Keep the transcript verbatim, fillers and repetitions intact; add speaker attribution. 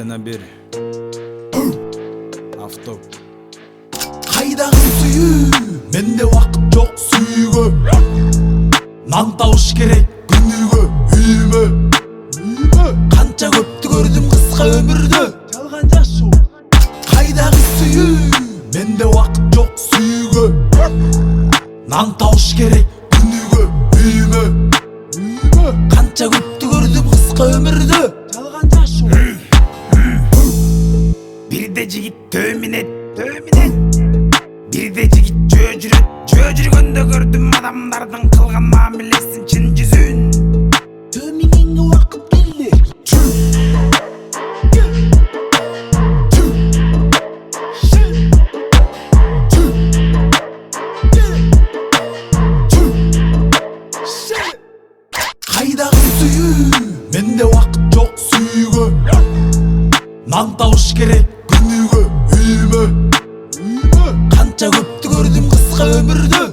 Speaker 1: жана бир авто.
Speaker 2: Кайдагы сүйүү, менде убакыт жок сүйүүгө. Нан табыш керек күнүгө, үйүмө. Канча көптү көрдүм кыска өмүрдө, жалган жашоо. Кайдагы сүйүү, менде убакыт жок сүйүүгө. Нан табыш керек күнүгө, үйүмө. Канча көптү көрдүм кыска өмүрдө, жалган жашоо.
Speaker 3: Бирде жигит төминет, төминет. Бирде жигит жөө жүрөт, жөө жүргөндө көрдүм адамдардын кылган мамилесин чын жүзүн.
Speaker 2: Төмиңеңе убакыт келди. Кайдагы сүйүү, менде убакыт жок сүйүүгө. Нан табыш керек күнүгө, үйүмө. Канча көптү көрдүм кыска өмүрдө,